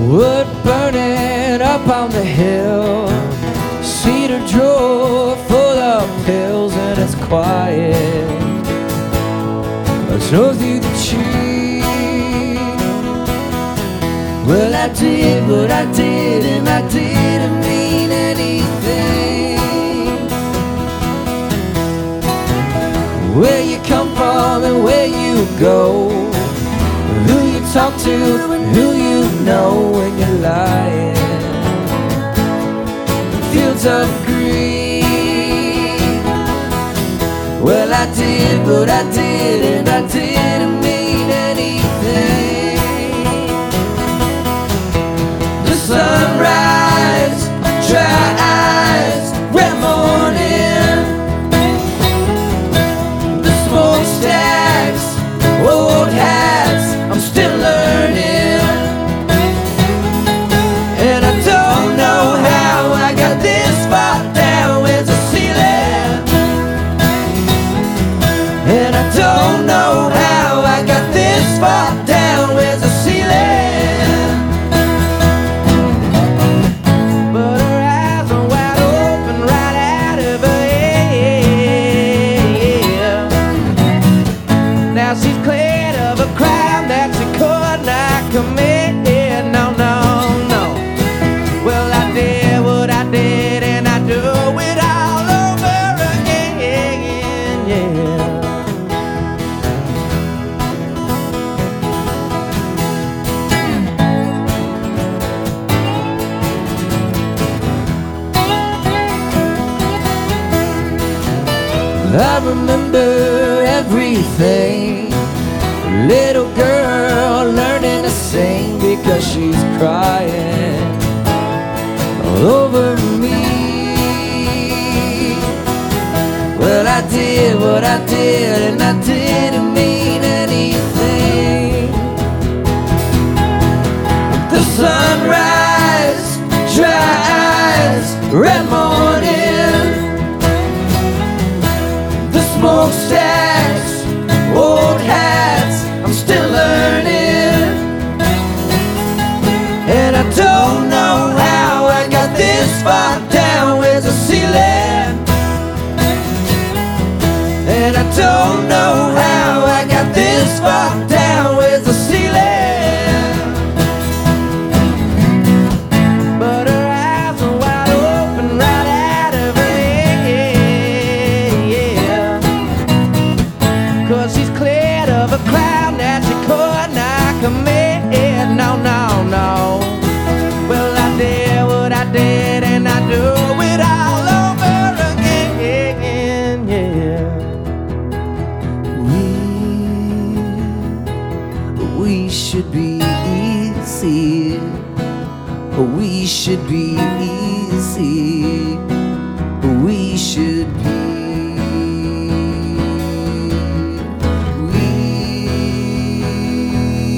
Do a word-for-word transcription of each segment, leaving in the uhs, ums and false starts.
Wood burning up on the hill, cedar drawer full of pills, and it's quiet. I snow through the tree. Well, I did what I did, and I didn't mean anything. Where you come from and where you go, who you talk to and who you know when you're lying. Fields of green. Well, I did what I did, and I didn't mean anything. The sunrise, dry eyes, red morning. The smokestacks, old hats, I'm still learning. And I don't know how I got this far down with the ceiling. And I don't know how I got this far down with the ceiling. But her eyes are wide open right out of her head. Now she's cleared of a crime that she could not commit. No, no, no. Well, I did what I did, and I do it all over again, yeah. I remember everything. Little girl learning to sing because she's crying all over me. Well, I did what I did, and I didn't mean anything. The sunrise, dry eyes, red morning. The smokestacks, old hats, I'm still learning. And I don't know how I got this far down with the ceiling. And I don't know how I got this far down with the ceiling. But her eyes are wide open right out of her head, yeah. Cause she's cleared of a crime that she could not commit. No, no, no. Well, I did what I did, and I do it all over again, yeah. We, we should be easy. We should be easy. We should be.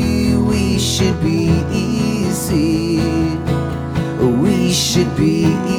Should be easy. We should be easy.